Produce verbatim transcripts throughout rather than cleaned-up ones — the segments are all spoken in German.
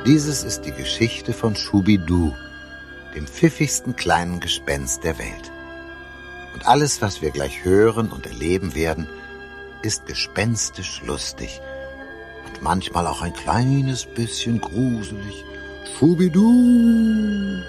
Dieses ist die Geschichte von Schubidu, dem pfiffigsten kleinen Gespenst der Welt. Und alles, was wir gleich hören und erleben werden, ist gespenstisch lustig und manchmal auch ein kleines bisschen gruselig. Schubidu!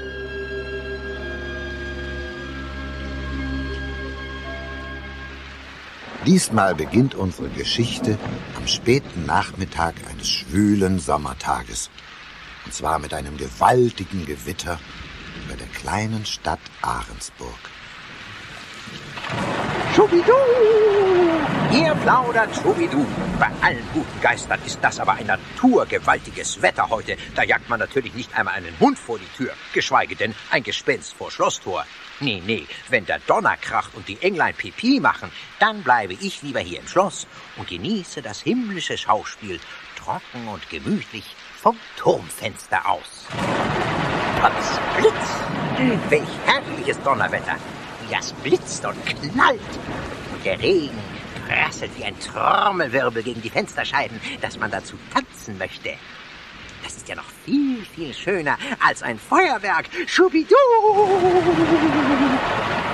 Diesmal beginnt unsere Geschichte am späten Nachmittag eines schwülen Sommertages. Und zwar mit einem gewaltigen Gewitter über der kleinen Stadt Ahrensburg. Schubidu! Hier plaudert Schubidu. Bei allen guten Geistern ist das aber ein naturgewaltiges Wetter heute. Da jagt man natürlich nicht einmal einen Hund vor die Tür, geschweige denn ein Gespenst vor Schlosstor. Nee, nee, wenn der Donner kracht und die Englein Pipi machen, dann bleibe ich lieber hier im Schloss und genieße das himmlische Schauspiel trocken und gemütlich vom Turmfenster aus. Trotz Blitz! Welch herrliches Donnerwetter! Wie es blitzt und knallt! Und der Regen prasselt wie ein Trommelwirbel gegen die Fensterscheiben, dass man dazu tanzen möchte. Das ist ja noch viel, viel schöner als ein Feuerwerk. Schubidu!